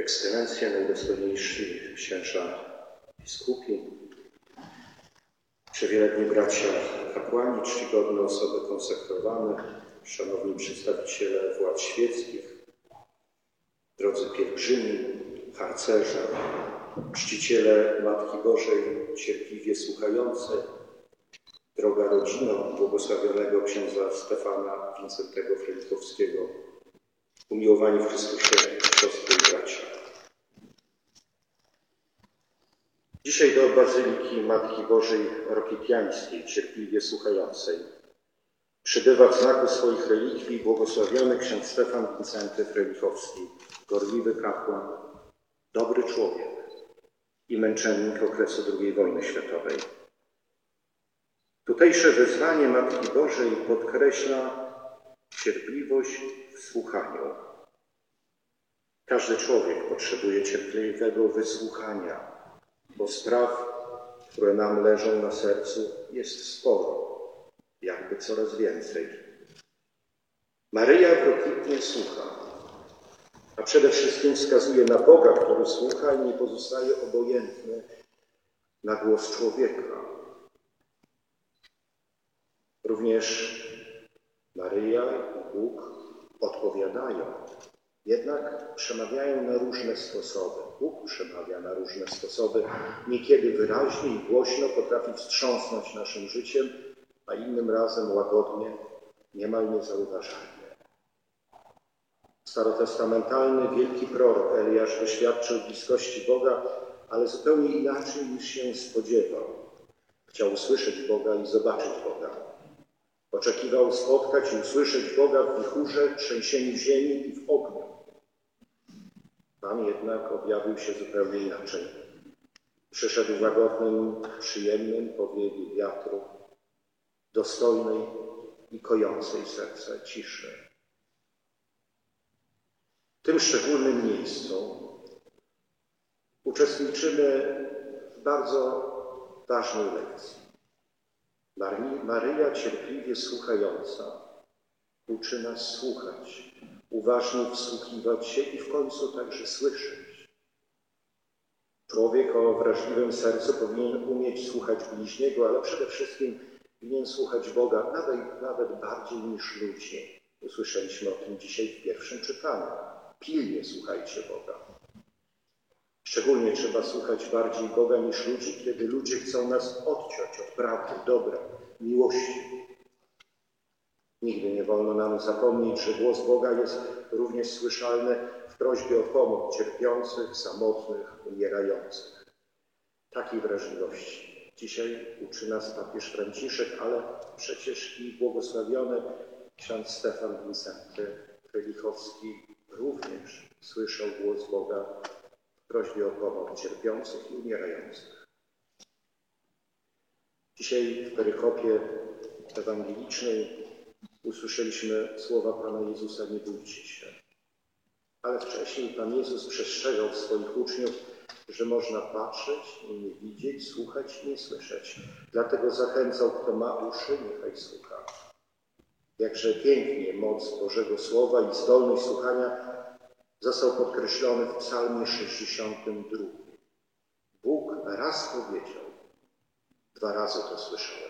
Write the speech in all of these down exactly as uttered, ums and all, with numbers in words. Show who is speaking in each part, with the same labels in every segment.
Speaker 1: Ekscelencje, najdostojniejsi księża biskupi, przewielebni bracia kapłani, czcigodne osoby konsekrowane, szanowni przedstawiciele władz świeckich, drodzy pielgrzymi, harcerze, czciciele Matki Bożej cierpliwie słuchającej, droga rodzino błogosławionego księdza Stefana Wincentego Frelichowskiego, umiłowani w Chrystusie siostry i bracia. Dzisiaj do Bazyliki Matki Bożej Rokitiańskiej, cierpliwie słuchającej, przybywa w znaku swoich relikwii błogosławiony ksiądz Stefan Wincenty Frelichowski, gorliwy kapłan, dobry człowiek i męczennik okresu drugiej wojny światowej. Tutejsze wezwanie Matki Bożej podkreśla cierpliwość w słuchaniu. Każdy człowiek potrzebuje cierpliwego wysłuchania, bo spraw, które nam leżą na sercu, jest sporo, jakby coraz więcej. Maryja wrokitnie słucha, a przede wszystkim wskazuje na Boga, który słucha i nie pozostaje obojętny na głos człowieka. Również Maryja i Bóg odpowiadają, jednak przemawiają na różne sposoby. Bóg przemawia na różne sposoby, niekiedy wyraźnie i głośno potrafi wstrząsnąć naszym życiem, a innym razem łagodnie, niemal niezauważalnie. Starotestamentalny wielki prorok Eliasz doświadczył bliskości Boga, ale zupełnie inaczej niż się spodziewał. Chciał usłyszeć Boga i zobaczyć Boga. Oczekiwał spotkać i usłyszeć Boga w wichurze, trzęsieniu ziemi i w ogniu. Pan jednak objawił się zupełnie inaczej. Przyszedł w łagodnym, przyjemnym powiewie wiatru, dostojnej i kojącej serce ciszy. W tym szczególnym miejscu uczestniczymy w bardzo ważnej lekcji. Maryja cierpliwie słuchająca uczy nas słuchać, uważnie wsłuchiwać się i w końcu także słyszeć. Człowiek o wrażliwym sercu powinien umieć słuchać bliźniego, ale przede wszystkim powinien słuchać Boga, nawet, nawet bardziej niż ludzi. Usłyszeliśmy o tym dzisiaj w pierwszym czytaniu. Pilnie słuchajcie Boga. Szczególnie trzeba słuchać bardziej Boga niż ludzi, kiedy ludzie chcą nas odciąć od prawdy, dobra, miłości. Nigdy nie wolno nam zapomnieć, że głos Boga jest również słyszalny w prośbie o pomoc cierpiących, samotnych, umierających. Takiej wrażliwości dzisiaj uczy nas papież Franciszek, ale przecież i błogosławiony ksiądz Stefan Wincenty Frelichowski również słyszał głos Boga w prośbie o pomoc cierpiących i umierających. Dzisiaj w perykopie ewangelicznej usłyszeliśmy słowa Pana Jezusa: nie bójcie się. Ale wcześniej Pan Jezus przestrzegał swoich uczniów, że można patrzeć i nie widzieć, słuchać i nie słyszeć. Dlatego zachęcał, kto ma uszy, niechaj słucha. Jakże pięknie moc Bożego Słowa i zdolność słuchania został podkreślony w psalmie sześćdziesiątym drugim. Bóg raz powiedział, dwa razy to słyszałem.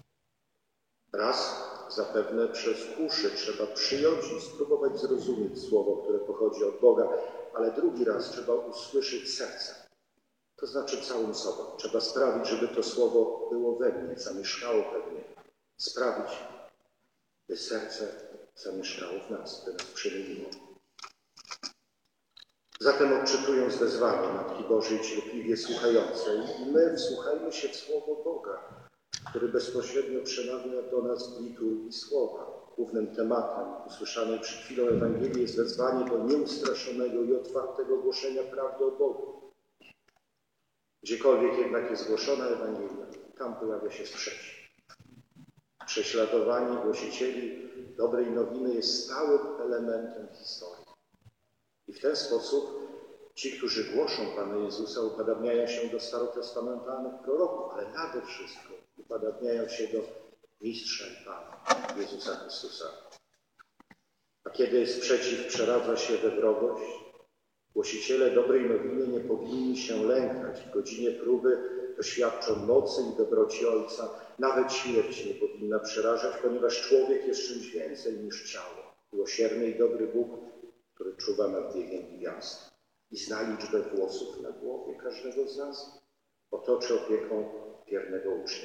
Speaker 1: Raz zapewne przez uszy trzeba przyjąć i spróbować zrozumieć słowo, które pochodzi od Boga, ale drugi raz trzeba usłyszeć sercem. To znaczy całym sobą. Trzeba sprawić, żeby to słowo było we mnie, zamieszkało we mnie. Sprawić, by serce zamieszkało w nas, by nas przemieniło. Zatem odczytując wezwanie Matki Bożej cierpliwie słuchającej, my wsłuchajmy się w słowo Boga, który bezpośrednio przemawia do nas w liturgii słowa. Głównym tematem usłyszanej przed chwilą Ewangelii jest wezwanie do nieustraszonego i otwartego głoszenia prawdy o Bogu. Gdziekolwiek jednak jest głoszona Ewangelia, tam pojawia się sprzeciw. Prześladowanie głosicieli dobrej nowiny jest stałym elementem historii. I w ten sposób ci, którzy głoszą Pana Jezusa, upodabniają się do starotestamentalnych proroków, ale nade wszystko upodabniają się do Mistrza i Pana, Jezusa Chrystusa. A kiedy sprzeciw przeradza się we wrogość, Głosiciele dobrej nowiny nie powinni się lękać. W godzinie próby doświadczą mocy i dobroci Ojca. Nawet śmierć nie powinna przerażać, ponieważ człowiek jest czymś więcej niż ciało. Miłosierny i dobry Bóg, który czuwa nad biegiem gwiazd i zna liczbę włosów na głowie każdego z nas, otoczy opieką wiernego ucznia.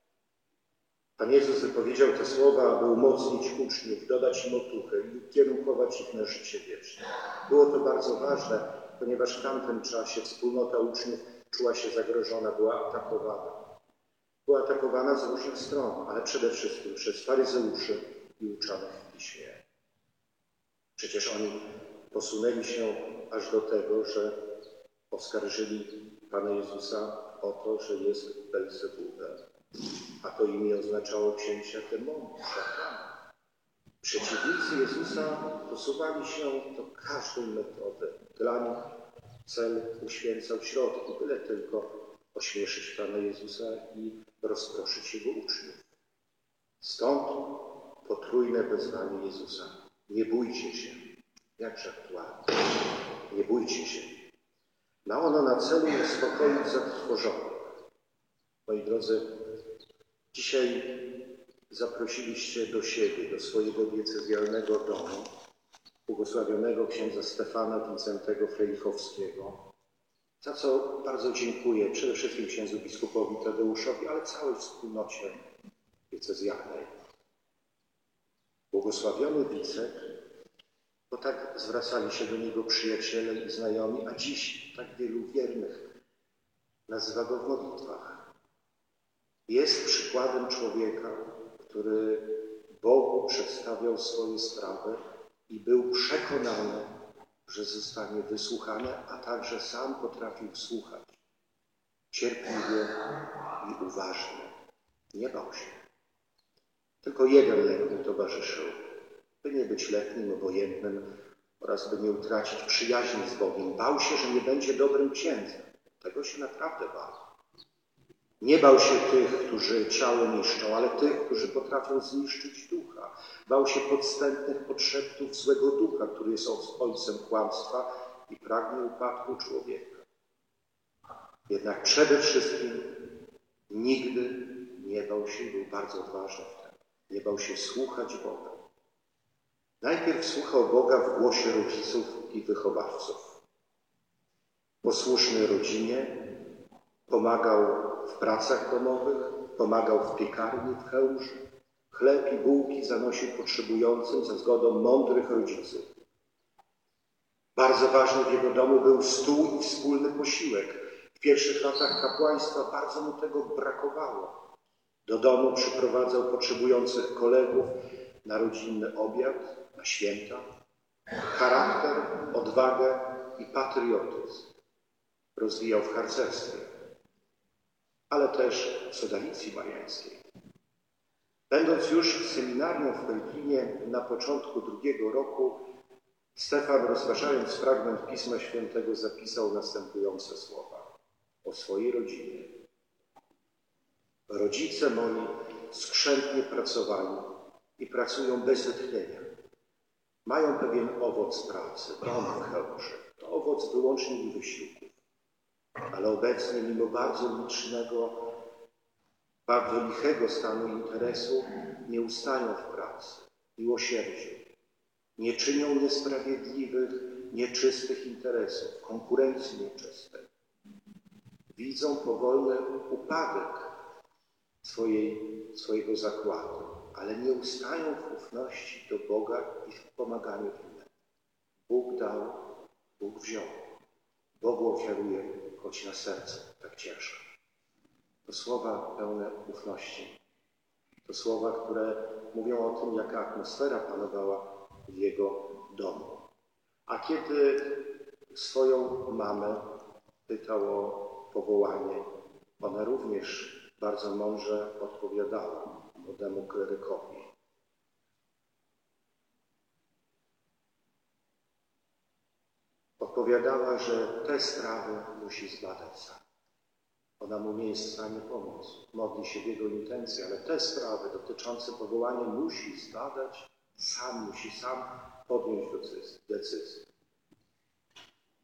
Speaker 1: Pan Jezus wypowiedział te słowa, aby umocnić uczniów, dodać im otuchy i ukierunkować ich na życie wieczne. Było to bardzo ważne, ponieważ w tamtym czasie wspólnota uczniów czuła się zagrożona, była atakowana. Była atakowana z różnych stron, ale przede wszystkim przez faryzeuszy i uczonych w Piśmie. Przecież oni posunęli się aż do tego, że oskarżyli Pana Jezusa o to, że jest Belzebubem. A to imię oznaczało księcia demonów, szatana. Przeciwnicy Jezusa posuwali się do każdej metody. Dla nich cel uświęcał środki, byle tylko ośmieszyć Pana Jezusa i rozproszyć Jego uczniów. Stąd potrójne wezwanie Jezusa. Nie bójcie się. Jakże aktualne. Nie bójcie się. Ma ono na celu uspokoić zatrwożonych. Moi drodzy, dzisiaj zaprosiliście do siebie, do swojego diecezjalnego domu, błogosławionego księdza Stefana Wincentego Frejlichowskiego, za co bardzo dziękuję przede wszystkim księdzu biskupowi Tadeuszowi, ale całej wspólnocie diecezjalnej. Błogosławiony Wicek, bo tak zwracali się do niego przyjaciele i znajomi, a dziś tak wielu wiernych nazywa go w modlitwach. Jest przykładem człowieka, który Bogu przedstawiał swoje sprawy i był przekonany, że zostanie wysłuchany, a także sam potrafił słuchać cierpliwie i uważnie. Nie bał się. Tylko jeden lek mu towarzyszył, by nie być letnim, obojętnym oraz by nie utracić przyjaźni z Bogiem. Bał się, że nie będzie dobrym księdzem. Tego się naprawdę bał. Nie bał się tych, którzy ciało niszczą, ale tych, którzy potrafią zniszczyć ducha. Bał się podstępnych podszeptów złego ducha, który jest ojcem kłamstwa i pragnie upadku człowieka. Jednak przede wszystkim nigdy nie bał się, był bardzo odważny w tym, nie bał się słuchać Boga. Najpierw słuchał Boga w głosie rodziców i wychowawców. Posłuszny rodzinie, pomagał w pracach domowych, pomagał w piekarni w Chełmży. Chleb i bułki zanosił potrzebującym za zgodą mądrych rodziców. Bardzo ważny w jego domu był stół i wspólny posiłek. W pierwszych latach kapłaństwa bardzo mu tego brakowało. Do domu przyprowadzał potrzebujących kolegów na rodzinny obiad, na święta. Charakter, odwagę i patriotyzm rozwijał w harcerstwie, ale też w sodalicji mariańskiej. Będąc już w seminarium w Pelkinie na początku drugiego roku, Stefan, rozważając fragment Pisma Świętego, zapisał następujące słowa o swojej rodzinie. Rodzice moi skrzętnie pracowali i pracują bez wytchnienia. Mają pewien owoc pracy, dom w Chełmży. To owoc wyłącznie ich wysiłków. Ale obecnie, mimo bardzo licznego, bardzo lichego stanu interesu, nie ustają w pracy, miłosierdziu. Nie czynią niesprawiedliwych, nieczystych interesów, konkurencji nieczystej. Widzą powolny upadek swojej, swojego zakładu, ale nie ustają w ufności do Boga i w pomaganiu innym. Bóg dał, Bóg wziął. Bogu ofiaruje, choć na sercu tak ciężko. To słowa pełne ufności. To słowa, które mówią o tym, jaka atmosfera panowała w jego domu. A kiedy swoją mamę pytał o powołanie, ona również bardzo mądrze odpowiadała młodemu klerykowi. Odpowiadała, że te sprawy musi zbadać sam. Ona mu nie jest w stanie pomóc. Modli się w jego intencji, ale te sprawy dotyczące powołania musi zbadać sam, musi sam podjąć decyzję.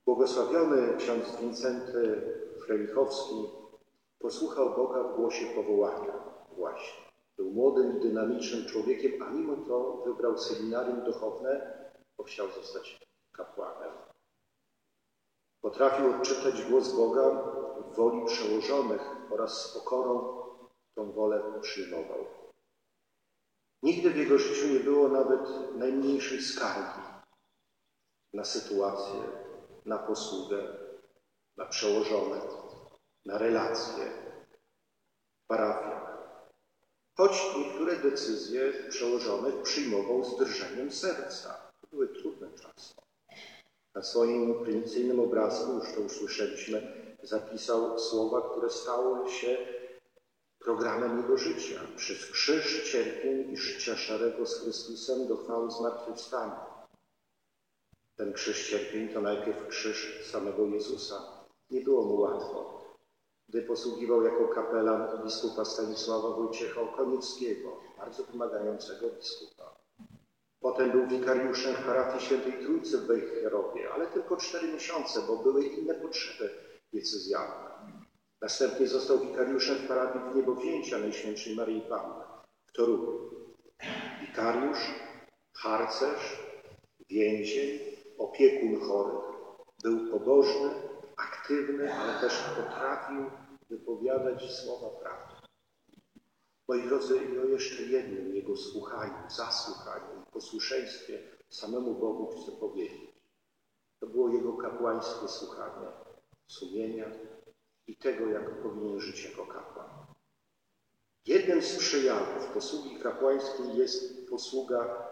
Speaker 1: Błogosławiony ksiądz Wincenty Frelichowski posłuchał Boga w głosie powołania właśnie. Był młodym i dynamicznym człowiekiem, a mimo to wybrał seminarium duchowne, bo chciał zostać kapłanem. Potrafił odczytać głos Boga w woli przełożonych oraz z pokorą tą wolę przyjmował. Nigdy w jego życiu nie było nawet najmniejszej skargi na sytuację, na posługę, na przełożonych, na relacje w parafiach. Choć niektóre decyzje przełożonych przyjmował z drżeniem serca. To były trudne czasy. Na swoim prymicyjnym obrazku, już to usłyszeliśmy, zapisał słowa, które stały się programem jego życia. Przez krzyż cierpień i życia szarego z Chrystusem do chwały zmartwychwstania. Ten krzyż cierpień to najpierw krzyż samego Jezusa. Nie było mu łatwo. Gdy posługiwał jako kapelan biskupa Stanisława Wojciecha Okoniewskiego, bardzo wymagającego biskupa. Potem był wikariuszem w parafii Świętej Trójcy w Wejherowie, ale tylko cztery miesiące, bo były inne potrzeby diecezjalne. Następnie został wikariuszem w parafii Niebowzięcia Najświętszej Maryi Panny w Toruniu. Wikariusz, harcerz, więzień, opiekun chorych. Był pobożny, aktywny, ale też potrafił wypowiadać słowa prawdy. Moi drodzy, i o jeszcze jednym jego słuchaniu, zasłuchaniu i posłuszeństwie samemu Bogu chcę powiedzieć. To było jego kapłańskie słuchanie sumienia i tego, jak powinien żyć jako kapłan. Jednym z przejawów posługi kapłańskiej jest posługa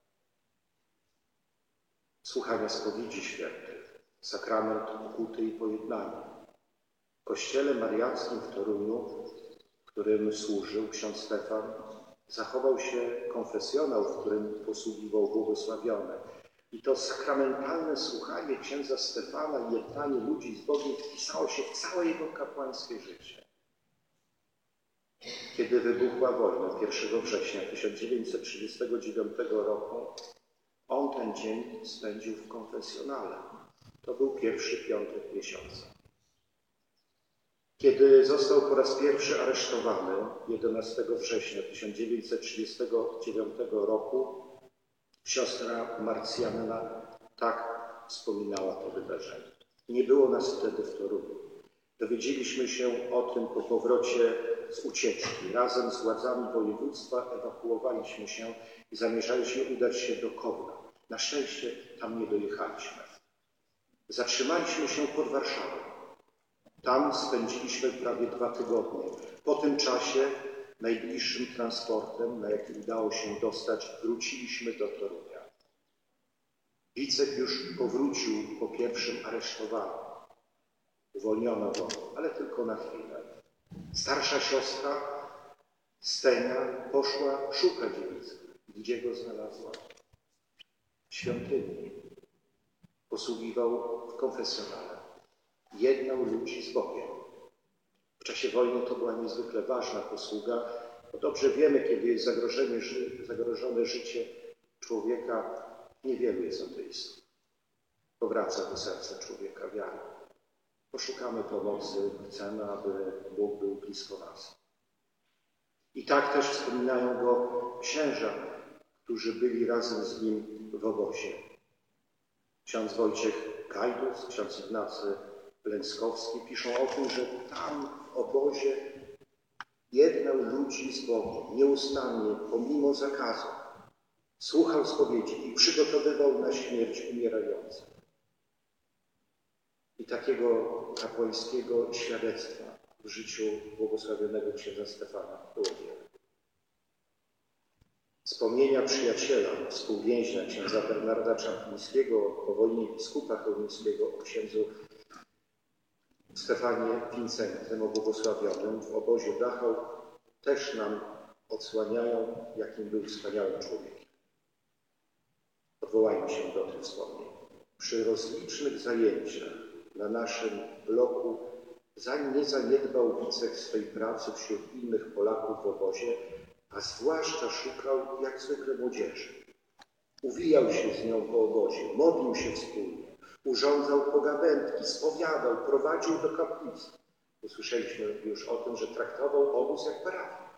Speaker 1: słuchania spowiedzi świętych, sakrament pokuty i pojednania. W kościele mariackim w Toruniu, w którym służył ksiądz Stefan, zachował się konfesjonał, w którym posługiwał błogosławiony. I to sakramentalne słuchanie księdza Stefana i jednanie ludzi z Bogiem wpisało się w całe jego kapłańskie życie. Kiedy wybuchła wojna pierwszego września tysiąc dziewięćset trzydziestego dziewiątego roku, on ten dzień spędził w konfesjonale. To był pierwszy piątek miesiąca. Kiedy został po raz pierwszy aresztowany jedenastego września tysiąc dziewięćset trzydziestego dziewiątego roku, siostra Marcjanna tak wspominała to wydarzenie. Nie było nas wtedy w Toruniu. Dowiedzieliśmy się o tym po powrocie z ucieczki. Razem z władzami województwa ewakuowaliśmy się i zamierzaliśmy udać się do Kowna. Na szczęście tam nie dojechaliśmy. Zatrzymaliśmy się pod Warszawą. Tam spędziliśmy prawie dwa tygodnie. Po tym czasie najbliższym transportem, na jaki udało się dostać, wróciliśmy do Torunia. Wicek już powrócił po pierwszym aresztowaniu. Uwolniono go, ale tylko na chwilę. Starsza siostra Stenia poszła szukać Wicka. Gdzie go znalazła? W świątyni. Posługiwał w konfesjonale. Jednał ludzi z Bogiem. W czasie wojny to była niezwykle ważna posługa, bo dobrze wiemy, kiedy jest zagrożenie, zagrożone życie człowieka, niewielu jest ateistów. Powraca do serca człowieka wiara. Poszukamy pomocy, chcemy, aby Bóg był blisko nas. I tak też wspominają go księża, którzy byli razem z nim w obozie. Ksiądz Wojciech Kajdus, ksiądz Ignacy Lęckowski piszą o tym, że tam w obozie jednał ludzi z Bogiem, nieustannie, pomimo zakazu. Słuchał spowiedzi i przygotowywał na śmierć umierających. I takiego kapłańskiego świadectwa w życiu błogosławionego księdza Stefana było wiele. Wspomnienia przyjaciela, współwięźnia księdza Bernarda Czarpińskiego, po wojnie biskupa chełmińskiego o księdzu Stefanie Wincentym, o błogosławionym w obozie Dachau, też nam odsłaniają, jakim był wspaniałym człowiekiem. Odwołajmy się do tych wspomnień. Przy rozlicznych zajęciach na naszym bloku nie zaniedbał Wicek swej pracy wśród innych Polaków w obozie, a zwłaszcza szukał, jak zwykle, młodzieży. Uwijał się z nią po obozie, modlił się wspólnie, urządzał pogawędki, spowiadał, prowadził do kaplicy. Usłyszeliśmy już o tym, że traktował obóz jak parafię.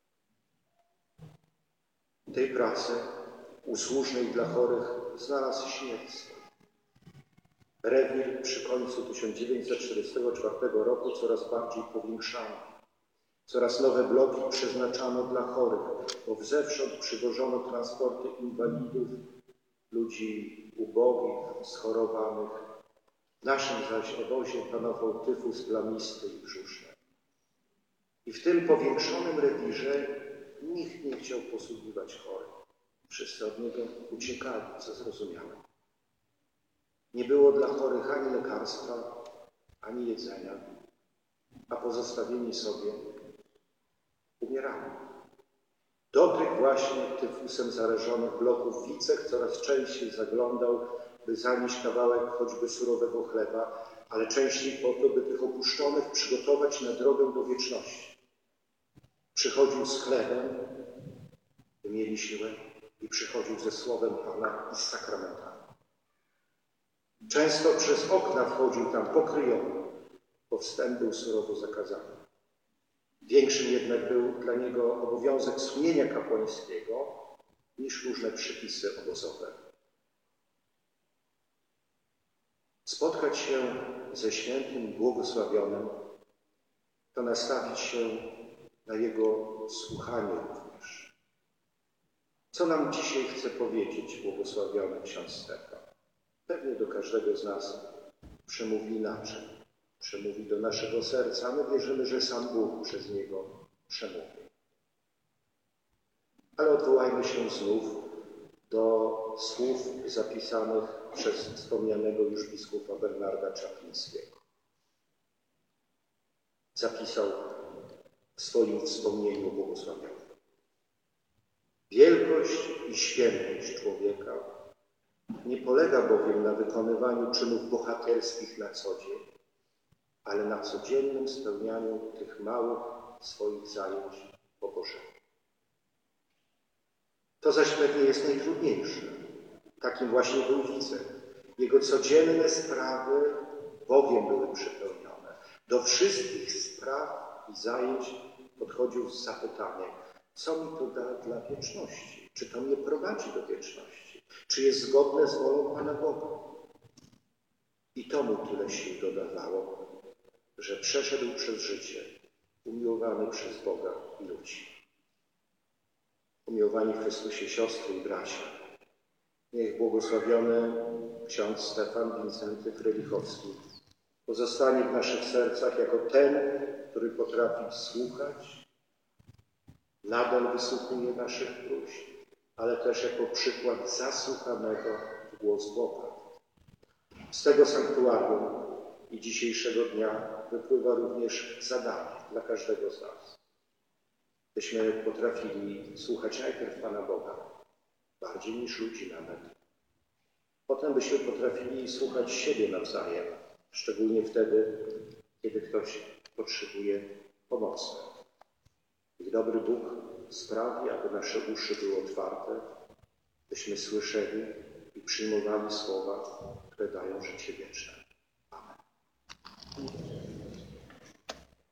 Speaker 1: Tej pracy usłużnej dla chorych znalazł śmierć. Rewir przy końcu tysiąc dziewięćset czterdziestego czwartego roku coraz bardziej powiększano. Coraz nowe bloki przeznaczano dla chorych, bo zewsząd przywożono transporty inwalidów, ludzi ubogich, schorowanych. W naszym zaś obozie panował tyfus plamisty i brzuszny. I w tym powiększonym rewirze nikt nie chciał posługiwać chorych. Wszyscy od niego uciekali, co zrozumiałe. Nie było dla chorych ani lekarstwa, ani jedzenia, a pozostawieni sobie umierali. Do tych właśnie tyfusem zarażonych bloków Wicek coraz częściej zaglądał, by zanieść kawałek choćby surowego chleba, ale częściej po to, by tych opuszczonych przygotować na drogę do wieczności. Przychodził z chlebem, by mieli siłę, i przychodził ze słowem Pana i z sakramentami. Często przez okna wchodził tam pokryjony, bo wstęp był surowo zakazany. Większym jednak był dla niego obowiązek sumienia kapłańskiego niż różne przypisy obozowe. Spotkać się ze świętym i błogosławionym to nastawić się na jego słuchanie również. Co nam dzisiaj chce powiedzieć błogosławiony ksiądz Stefan? Pewnie do każdego z nas przemówi inaczej. Przemówi do naszego serca. My wierzymy, że sam Bóg przez niego przemówi. Ale odwołajmy się znów do słów zapisanych przez wspomnianego już biskupa Bernarda Czaplińskiego. Zapisał w swoim wspomnieniu błogosławionym. Wielkość i świętość człowieka nie polega bowiem na wykonywaniu czynów bohaterskich na co dzień, ale na codziennym spełnianiu tych małych swoich zajęć po Bożemu. To zaś pewnie jest najtrudniejsze. Takim właśnie był Wicek. Jego codzienne sprawy Bogiem były przepełnione. Do wszystkich spraw i zajęć podchodził z zapytaniem, co mi to da dla wieczności? Czy to mnie prowadzi do wieczności? Czy jest zgodne z wolą Pana Boga? I to mu tyle sił dodawało, że przeszedł przez życie umiłowany przez Boga i ludzi. Umiłowani w Chrystusie siostry i bracia, niech błogosławiony ksiądz Stefan Wincenty Frelichowski pozostanie w naszych sercach jako ten, który potrafi słuchać, nadal wysłuchuje naszych próśb, ale też jako przykład zasłuchanego w głos Boga. Z tego sanktuarium i dzisiejszego dnia wypływa również zadanie dla każdego z nas. Byśmy potrafili słuchać najpierw Pana Boga, bardziej niż ludzi nawet. Potem byśmy potrafili słuchać siebie nawzajem, szczególnie wtedy, kiedy ktoś potrzebuje pomocy. I dobry Bóg sprawi, aby nasze uszy były otwarte, byśmy słyszeli i przyjmowali słowa, które dają życie wieczne.